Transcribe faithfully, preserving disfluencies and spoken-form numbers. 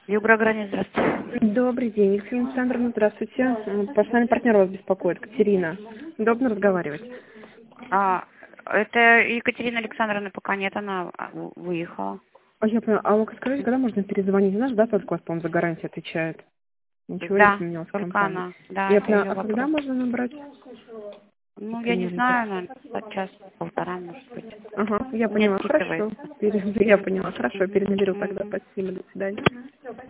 Югрогранит, здравствуйте. Добрый день, Екатерина Александровна, здравствуйте. Персональный партнер вас беспокоит, Катерина. Удобно разговаривать? А, это Екатерина Александровна пока нет, она а, у- выехала. А я поняла, а вы скажите, когда можно перезвонить? Наш, да, только вас, по-моему, за гарантию отвечает. Ничего не Да, поменялось в только компании. она. Да, Я это поняла, ее а когда вопрос. можно набрать? Ну, я не Примерно. знаю, наверное, час, полтора, может быть. Ага, я Не поняла, хорошо. отчитывается. Пере- Я поняла, хорошо, перенаберу Мгм. тогда. Спасибо, до свидания.